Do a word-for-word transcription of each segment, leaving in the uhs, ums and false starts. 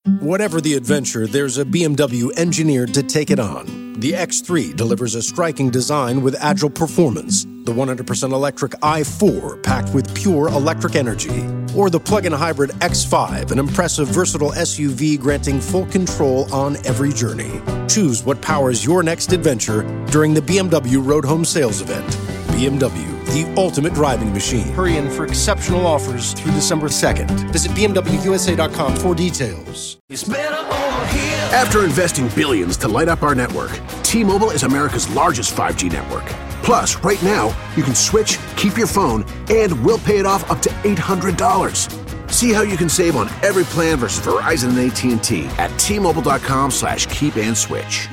Whatever the adventure, there's a B M W engineered to take it on. The X three delivers a striking design with agile performance. The one hundred percent electric i four packed with pure electric energy. Or the plug-in hybrid X five, an impressive versatile S U V granting full control on every journey. Choose what powers your next adventure during the B M W Road Home Sales Event. B M W, the ultimate driving machine. Hurry in for exceptional offers through December second. Visit B M W U S A dot com for details. It's better over here. After investing billions to light up our network, T-Mobile is America's largest five G network. Plus, right now, you can switch, keep your phone, and we'll pay it off up to eight hundred dollars. See how you can save on every plan versus Verizon and A T and T at T-Mobile.com slash keep and switch.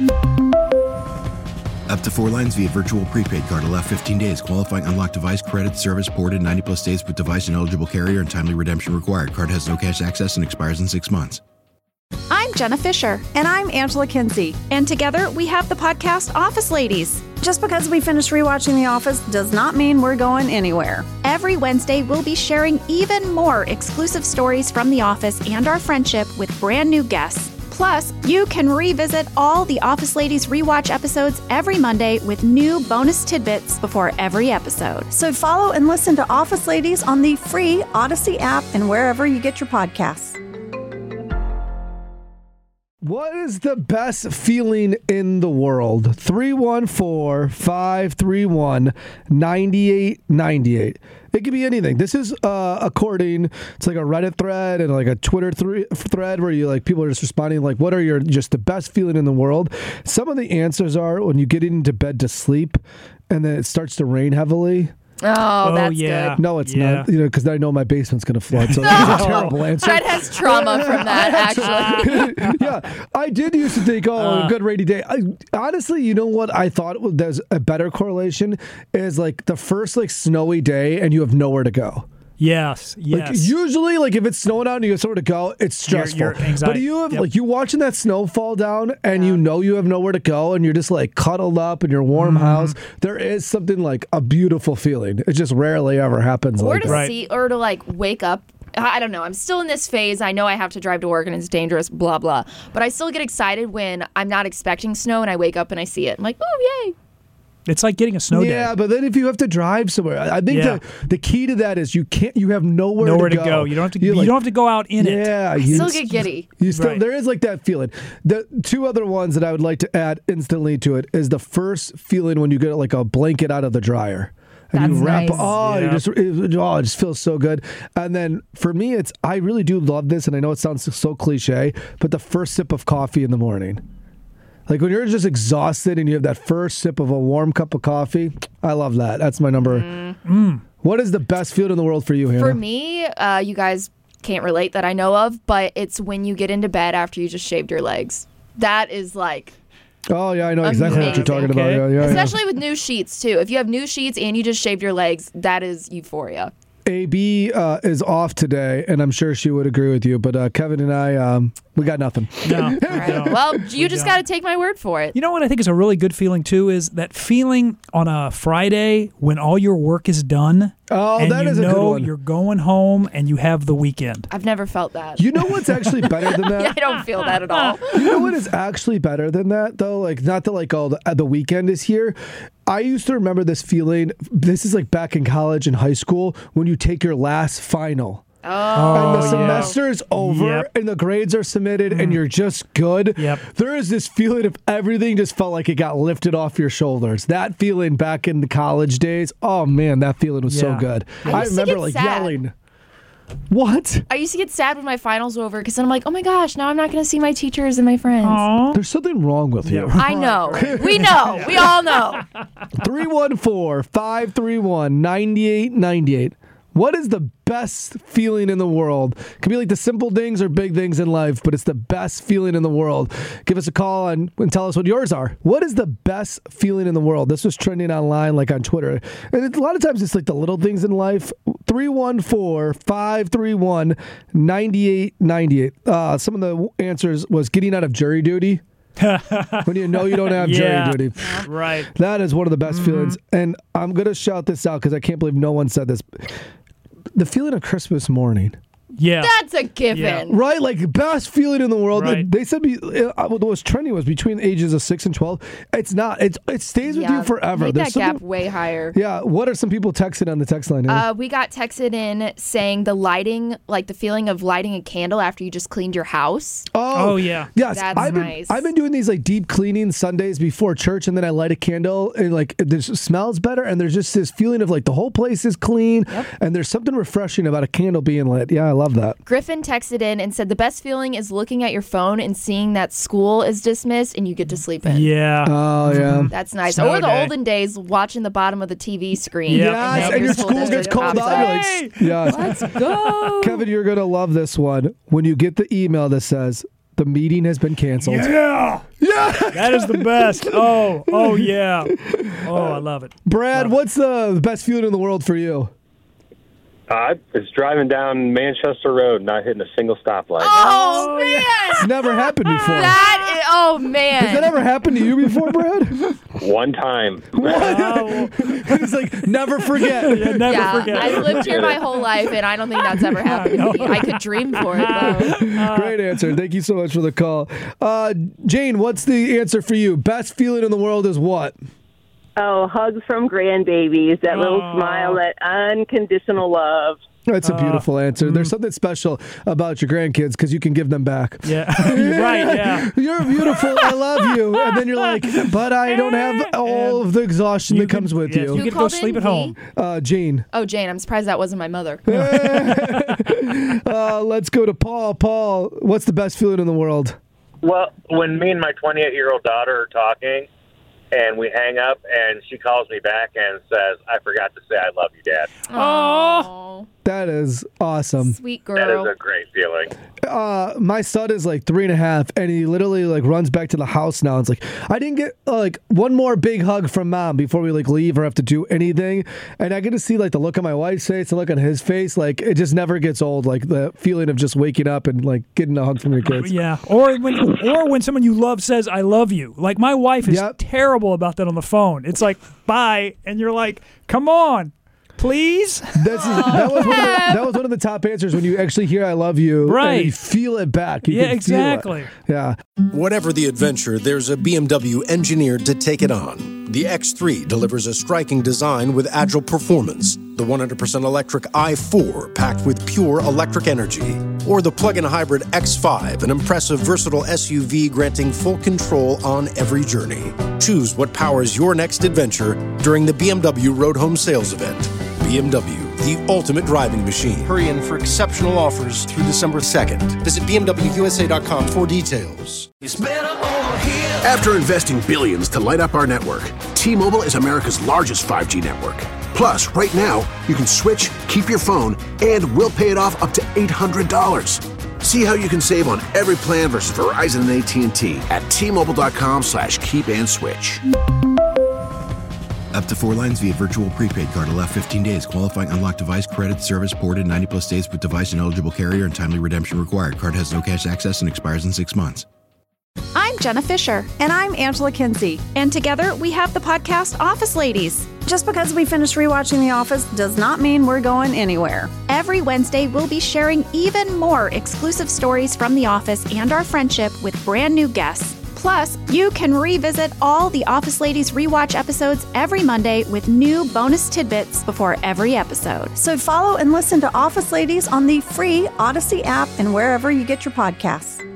Up to four lines via virtual prepaid card. Allow fifteen days. Qualifying unlocked device credit service ported ninety plus days with device and eligible carrier and timely redemption required. Card has no cash access and expires in six months. I'm Jenna Fisher. And I'm Angela Kinsey. And together we have the podcast Office Ladies. Just because we finished rewatching The Office does not mean we're going anywhere. Every Wednesday, we'll be sharing even more exclusive stories from The Office and our friendship with brand new guests. Plus, you can revisit all the Office Ladies rewatch episodes every Monday with new bonus tidbits before every episode. So follow and listen to Office Ladies on the free Odyssey app and wherever you get your podcasts. What is the best feeling in the world? three one four, five three one, nine eight nine eight. It could be anything. This is uh, according to like a Reddit thread and like a Twitter th- thread where you like people are just responding like, what are your just the best feeling in the world? Some of the answers are when you get into bed to sleep and then it starts to rain heavily. Oh, oh that's yeah. good. No, it's yeah. not. You know, because I know my basement's going to flood. So No. that's a terrible answer. Fred has trauma from that, actually. Yeah, I did used to think, oh, Uh. a good rainy day. I, honestly, you know what I thought was- there's a better correlation is like the first like snowy day and you have nowhere to go. Yes, yes. Like usually, like if it's snowing out and you have somewhere to go, it's stressful. Your- your anxiety- But you have yep. like you watching that snow fall down and you know you have nowhere to go and you're just like cuddled up in your warm Mm-hmm. house. There is something like a beautiful feeling. It just rarely ever happens Or like to that. Right. see, or to like wake up. I don't know. I'm still in this phase. I know I have to drive to work and it's dangerous, blah, blah. But I still get excited when I'm not expecting snow and I wake up and I see it. I'm like, oh, yay. It's like getting a snow day. Yeah, but then if you have to drive somewhere, I think Yeah. the, the key to that is you can't. You have nowhere, Nowhere to to go. go. You don't have to. You're You like- don't have to go out in it. Yeah, I you still get giddy. You still, Right. There is like that feeling. The two other ones that I would like to add instantly to it is the first feeling when you get like a blanket out of the dryer. And That's you wrap, nice. oh, you Yeah. just, it, oh, it just feels so good. And then for me, it's I really do love this, and I know it sounds so cliche, but the first sip of coffee in the morning. Like when you're just exhausted and you have that first sip of a warm cup of coffee, I love that. That's my number. Mm. What is the best feeling in the world for you, Hannah? For me, uh, you guys can't relate that I know of, but it's when you get into bed after you just shaved your legs. That is like, Oh, yeah, I know exactly what you're Amazing. talking about. Okay. Yeah, yeah, yeah. especially with new sheets too. If you have new sheets and you just shaved your legs, that is euphoria. A B uh, is off today, and I'm sure she would agree with you. But uh, Kevin and I, um, we got nothing. No. All right. no. Well, you just don't. got to take my word for it. You know what I think is a really good feeling too is that feeling on a Friday when all your work is done. Oh, and that you is a good know one. you're going home and you have the weekend. I've never felt that. You know what's actually better than that? I don't feel that at all. You know what is actually better than that, though? Like, not that, like, oh, the, uh, the weekend is here. I used to remember this feeling. This is like back in college and high school when you take your last final. Oh, And the yeah. semester is over Yep. and the grades are submitted and you're just good. Yep. There is this feeling of everything just felt like it got lifted off your shoulders. That feeling back in the college days, oh man, that feeling was so Yeah. good. I used to remember get like sad. yelling. What? I used to get sad when my finals were over because then I'm like, oh my gosh, now I'm not going to see my teachers and my friends. Aw. There's something wrong with you. I know. We know. We all know. three one four, five three one, nine eight nine eight. What is the best feeling in the world? It can be like the simple things or big things in life, but it's the best feeling in the world. Give us a call and, and tell us what yours are. What is the best feeling in the world? This was trending online, like on Twitter. And it's, a lot of times it's like the little things in life. three one four, five three one, nine eight nine eight. Uh, some of the answers was getting out of jury duty. When you know you don't have Yeah. jury duty. Right. That is one of the best Mm-hmm. feelings. And I'm going to shout this out because I can't believe no one said this. The feeling of Christmas morning. Yeah. That's a given. Right? Like, best feeling in the world. Right. They said be, uh, what was trending was between the ages of six and twelve. It's not. It's It stays with Yeah, you forever. Make There's that gap something- way higher. Yeah. What are some people texting on the text line? Haley? Uh, we got texted in saying the lighting, like the feeling of lighting a candle after you just cleaned your house. Oh, yeah. Yes, That's I've been, nice. I've been doing these like deep cleaning Sundays before church, and then I light a candle, and like it just smells better, and there's just this feeling of like the whole place is clean, Yep. and there's something refreshing about a candle being lit. Yeah, I love that. Griffin texted in and said the best feeling is looking at your phone and seeing that school is dismissed and you get to sleep in. Yeah. Oh yeah. That's nice. Snow or the day. olden days, watching the bottom of the T V screen. Yep. Yes, Yep. and your school school gets district called pops out. You're up. like, yes. Let's go. Kevin, you're gonna love this one when you get the email that says the meeting has been canceled. Yeah. Yeah. That is the best. Oh, oh yeah. Oh, I love it. Brad, what's the best feeling in the world for you? Uh, it's driving down Manchester Road, not hitting a single stoplight. Oh, man. It's never happened before. That is, oh, man. Has that ever happened to you before, Brad? One time. Oh, It's like never forget. yeah, never yeah, forget. I've lived here my whole life, and I don't think that's ever happened to me. I could dream for it, though. Great answer. Thank you so much for the call. Uh, Jane, what's the answer for you? Best feeling in the world is what? Oh, hugs from grandbabies, that little Aw. smile, that unconditional love. That's a beautiful answer. There's something special about your grandkids because you can give them back. Yeah. Right, yeah. You're beautiful. I love you. And then you're like, but I don't have all of the exhaustion that can- comes with yes, you. You get to go called in, sleep at V? home. Uh, Jane. Oh, Jane, I'm surprised that wasn't my mother. Uh, let's go to Paul. Paul, what's the best feeling in the world? Well, when me and my twenty-eight-year-old daughter are talking, and we hang up, and she calls me back and says, I forgot to say I love you, Dad. Oh, That is awesome. sweet That is girl. a great feeling. Uh, my son is like three and a half, and he literally like runs back to the house now. It's like I didn't get uh, like one more big hug from mom before we like leave or have to do anything. And I get to see like the look on my wife's face, the look on his face. Like it just never gets old. Like the feeling of just waking up and like getting a hug from your kids. Yeah. Or when or when someone you love says I love you. Like my wife is Yep. terrible about that on the phone. It's like bye, and you're like, come on, please. That's that was one of the, that was one of the top answers when you actually hear "I love you," Right. And you feel it back. You Yeah, can feel it. exactly. Yeah. Whatever the adventure, there's a B M W engineered to take it on. The X three delivers a striking design with agile performance. The one hundred percent electric i four packed with pure electric energy. Or the plug-in hybrid X five, an impressive versatile S U V granting full control on every journey. Choose what powers your next adventure during the B M W Road Home Sales Event. B M W, the ultimate driving machine. Hurry in for exceptional offers through December second. Visit B M W U S A dot com for details. After investing billions to light up our network, T-Mobile is America's largest five G network. Plus, right now, you can switch, keep your phone, and we'll pay it off up to eight hundred dollars. See how you can save on every plan versus Verizon and A T and T at T-Mobile.com slash keep and switch. Up to four lines via virtual prepaid card. Allow fifteen days. Qualifying unlocked device credit service ported ninety plus days with device and eligible carrier and timely redemption required. Card has no cash access and expires in six months. I'm Jenna Fisher. And I'm Angela Kinsey. And together we have the podcast Office Ladies. Just because we finished rewatching The Office does not mean we're going anywhere. Every Wednesday, we'll be sharing even more exclusive stories from The Office and our friendship with brand new guests. Plus, you can revisit all the Office Ladies rewatch episodes every Monday with new bonus tidbits before every episode. So follow and listen to Office Ladies on the free Odyssey app and wherever you get your podcasts.